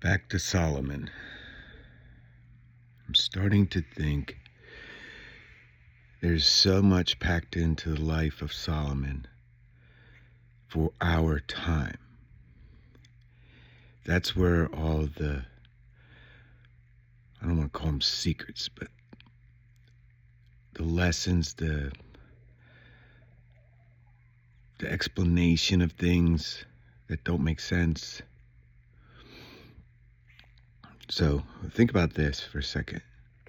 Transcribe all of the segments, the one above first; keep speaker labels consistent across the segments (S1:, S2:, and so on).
S1: Back to Solomon. I'm starting to think there's so much packed into the life of Solomon for our time. That's where all the, I don't want to call them secrets, but the lessons, the explanation of things that don't make sense. So think about this for a second.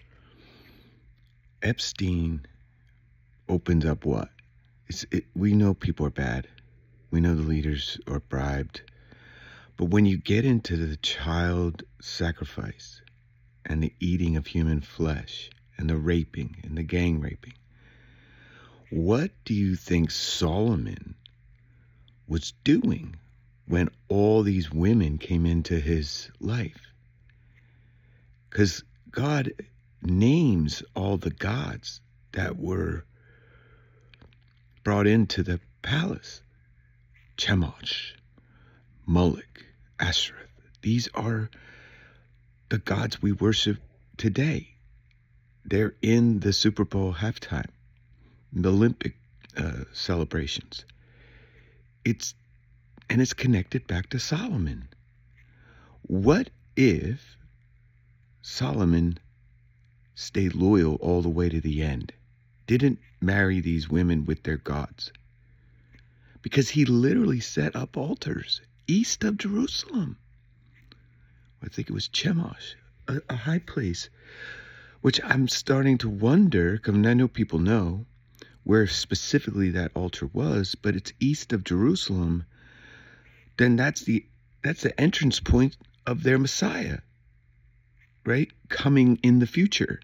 S1: Epstein opens up what? We know people are bad. We know the leaders are bribed. But when you get into the child sacrifice and the eating of human flesh and the raping and the gang raping, what do you think Solomon was doing when all these women came into his life? Because God names all the gods that were brought into the palace. Chemosh, Moloch, Ashereth. These are the gods we worship today. They're in the Super Bowl halftime, the Olympic celebrations. It's connected back to Solomon. What if Solomon stayed loyal all the way to the end? Didn't marry these women with their gods? Because he literally set up altars east of Jerusalem. I think it was Chemosh, a high place, which I'm starting to wonder, because I know people know where specifically that altar was, but it's east of Jerusalem. Then that's the entrance point of their Messiah, right? Coming in the future.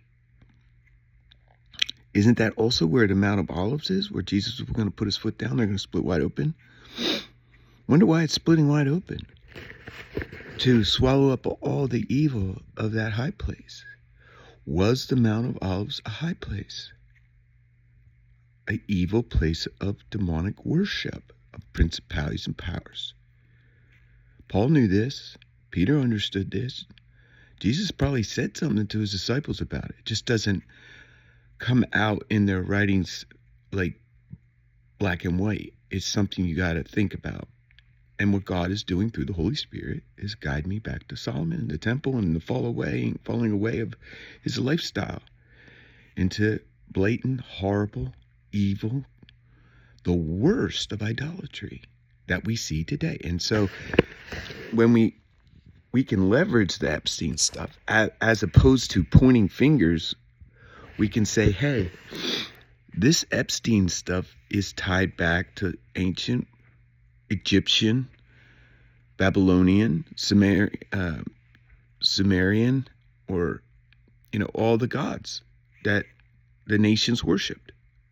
S1: Isn't that also where the Mount of Olives is, where Jesus was going to put his foot down? They're going to split wide open. Wonder why it's splitting wide open. To swallow up all the evil of that high place. Was the Mount of Olives a high place? An evil place of demonic worship, of principalities and powers. Paul knew this. Peter understood this. Jesus probably said something to his disciples about it. It just doesn't come out in their writings like black and white. It's something you got to think about. And what God is doing through the Holy Spirit is guide me back to Solomon and the temple and the falling away of his lifestyle into blatant, horrible, evil, the worst of idolatry that we see today. And so when we can leverage the Epstein stuff as opposed to pointing fingers, we can say, hey, this Epstein stuff is tied back to ancient Egyptian, Babylonian, Sumerian, or, all the gods that the nations worshipped.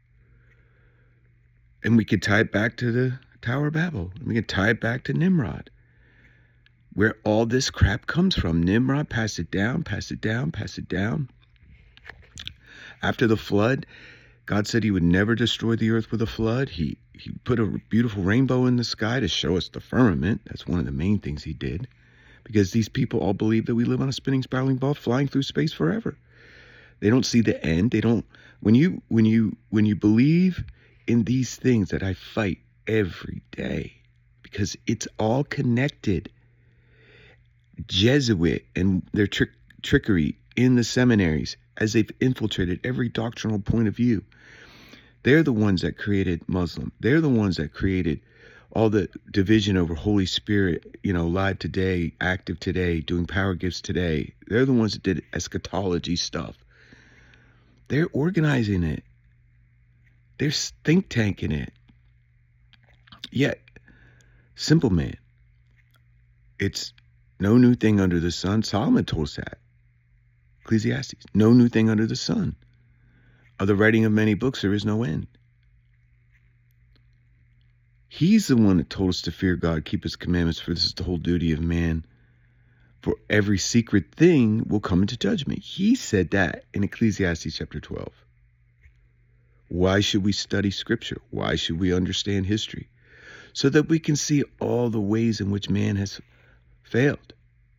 S1: And we could tie it back to the Tower of Babel. We could tie it back to Nimrod, where all this crap comes from. Nimrod passed it down. After the flood, God said he would never destroy the earth with a flood. He put a beautiful rainbow in the sky to show us the firmament. That's one of the main things he did. Because these people all believe that we live on a spinning, spiraling ball flying through space forever. They don't see the end. They don't. When you believe in these things that I fight every day, because it's all connected. Jesuit and their trickery in the seminaries, as they've infiltrated every doctrinal point of view. They're the ones that created Muslim. They're the ones that created all the division over Holy Spirit, live today, active today, doing power gifts today. They're the ones that did eschatology stuff. They're organizing it. They're think tanking it. Yet, simple man, it's no new thing under the sun. Solomon told us that. Ecclesiastes, no new thing under the sun. Of the writing of many books, there is no end. He's the one that told us to fear God, keep his commandments, for this is the whole duty of man. For every secret thing will come into judgment. He said that in Ecclesiastes chapter 12. Why should we study scripture? Why should we understand history? So that we can see all the ways in which man has failed.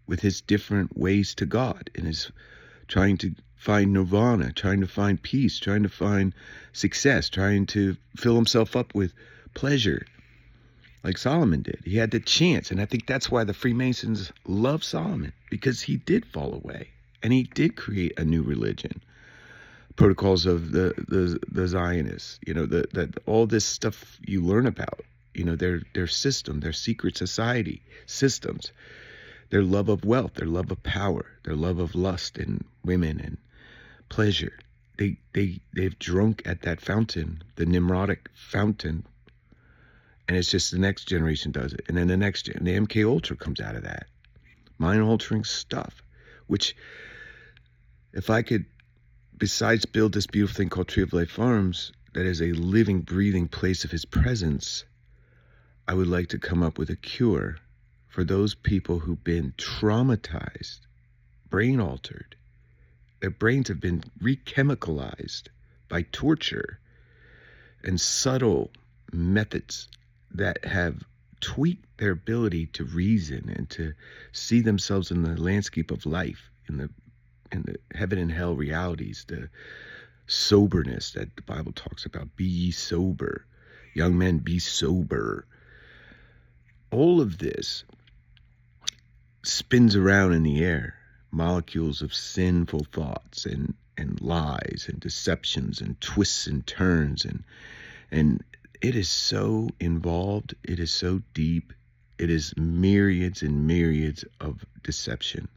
S1: with his different ways to God and his trying to find nirvana, trying to find peace, trying to find success, trying to fill himself up with pleasure like Solomon did. He had the chance. And I think that's why the Freemasons love Solomon, because he did fall away and he did create a new religion. Protocols of the Zionists, that all this stuff you learn about, their system, their secret society systems, their love of wealth, their love of power, their love of lust and women and pleasure. They've drunk at that fountain, the Nimrodic fountain, and it's just the next generation does it, and then the next gen, the MK Ultra comes out of that, mind-altering stuff. Which, if I could, besides build this beautiful thing called Tree of Life Farms, that is a living, breathing place of his presence, I would like to come up with a cure for those people who've been traumatized, brain altered. Their brains have been re-chemicalized by torture and subtle methods that have tweaked their ability to reason and to see themselves in the landscape of life, in the heaven and hell realities, the soberness that the Bible talks about. Be ye sober. Young men, be sober. All of this spins around in the air. Molecules of sinful thoughts and lies and deceptions and twists and turns. And it is so involved. It is so deep. It is myriads and myriads of deception.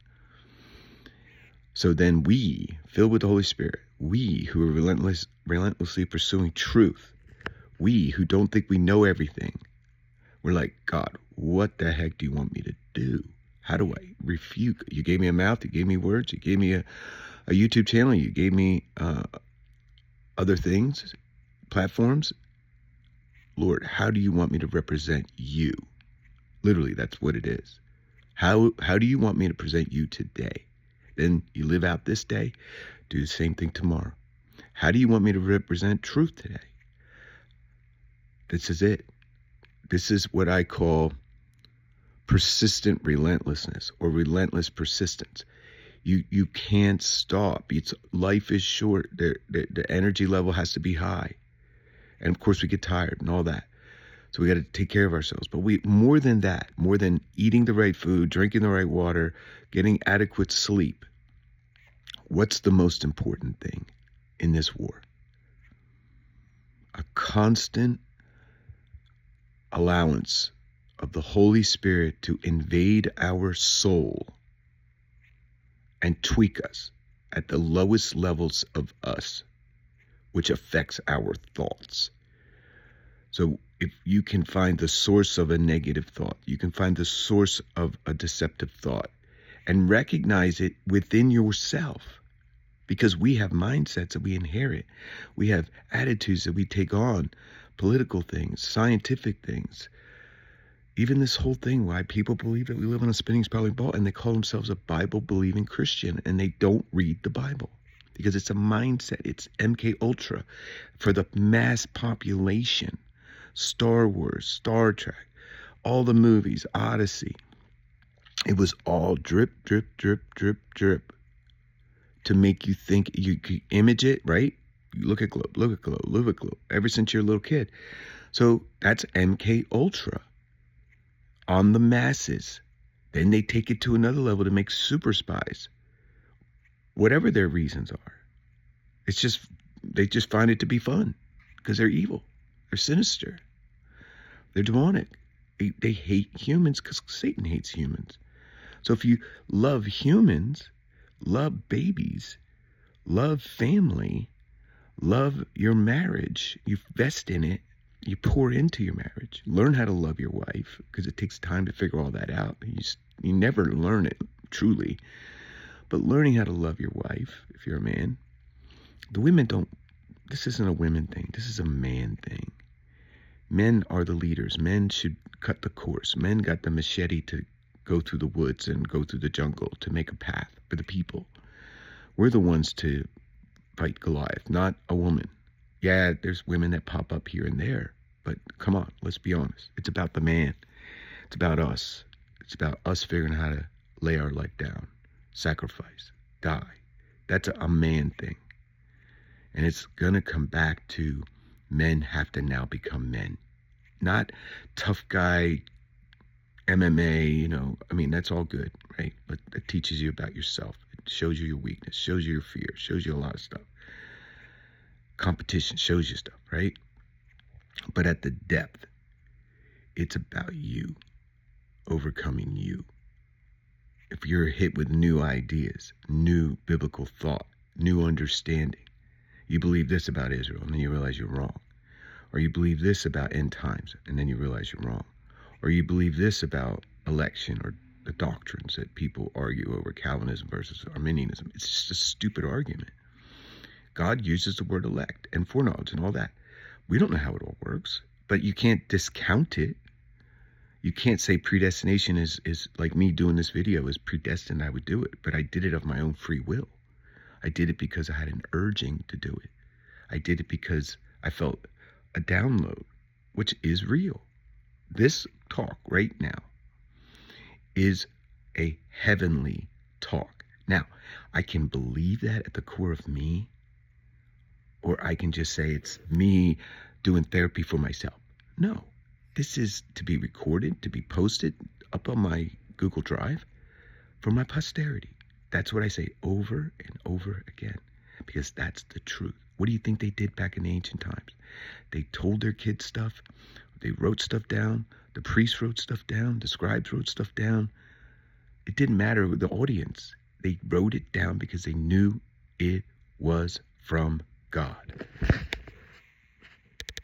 S1: So then we, filled with the Holy Spirit, we who are relentlessly pursuing truth, we who don't think we know everything, we're like, God, what the heck do you want me to do? How do I refute? You gave me a mouth, you gave me words, you gave me a YouTube channel, you gave me other things, platforms. Lord, how do you want me to represent you? Literally, that's what it is. How do you want me to present you today? Then you live out this day, do the same thing tomorrow. How do you want me to represent truth today? This is it. This is what I call persistent relentlessness, or relentless persistence. You can't stop. Life is short. The energy level has to be high. And of course we get tired and all that. So we got to take care of ourselves. But more than that, more than eating the right food, drinking the right water, getting adequate sleep, what's the most important thing in this war? A constant allowance of the Holy Spirit to invade our soul and tweak us at the lowest levels of us, which affects our thoughts. So if you can find the source of a negative thought, you can find the source of a deceptive thought and recognize it within yourself, because we have mindsets that we inherit. We have attitudes that we take on, political things, scientific things. Even this whole thing, why people believe that we live on a spinning spiraling ball, and they call themselves a Bible-believing Christian, and they don't read the Bible. Because it's a mindset. It's MK Ultra for the mass population. Star Wars, Star Trek, all the movies, Odyssey. It was all drip, drip, drip, drip, drip to make you think. You could image it, right? You look at Globe, look at Globe, look at Globe, ever since you're a little kid. So that's MK Ultra on the masses. Then they take it to another level to make super spies. Whatever their reasons are. It's just, they just find it to be fun because they're evil. They're sinister. They're demonic. They hate humans because Satan hates humans. So if you love humans, love babies, love family, love your marriage, you vest in it, you pour into your marriage, learn how to love your wife, because it takes time to figure all that out. You never learn it truly. But learning how to love your wife, if you're a man, the women don't, this isn't a women thing. This is a man thing. Men are the leaders. Men should cut the course. Men got the machete to go through the woods and go through the jungle to make a path for the people. We're the ones to fight Goliath, not a woman. Yeah, there's women that pop up here and there, but come on, let's be honest. It's about the man. It's about us. It's about us figuring out how to lay our life down, sacrifice, die. That's a man thing. And it's going to come back to men have to now become men. Not tough guy, MMA, I mean, that's all good, right? But it teaches you about yourself. It shows you your weakness, shows you your fear, shows you a lot of stuff. Competition shows you stuff, right? But at the depth, it's about you, overcoming you. If you're hit with new ideas, new biblical thought, new understanding, you believe this about Israel, and then you realize you're wrong. Or you believe this about end times, and then you realize you're wrong. Or you believe this about election or the doctrines that people argue over, Calvinism versus Arminianism. It's just a stupid argument. God uses the word elect and foreknowledge and all that. We don't know how it all works, but you can't discount it. You can't say predestination is like me doing this video is predestined I would do it, but I did it of my own free will. I did it because I had an urging to do it. I did it because I felt a download, which is real. This talk right now is a heavenly talk. Now, I can believe that at the core of me, or I can just say it's me doing therapy for myself. No, this is to be recorded, to be posted up on my Google Drive for my posterity. That's what I say over and over again, because that's the truth. What do you think they did back in the ancient times? They told their kids stuff. They wrote stuff down. The priests wrote stuff down. The scribes wrote stuff down. It didn't matter with the audience. They wrote it down because they knew it was from God.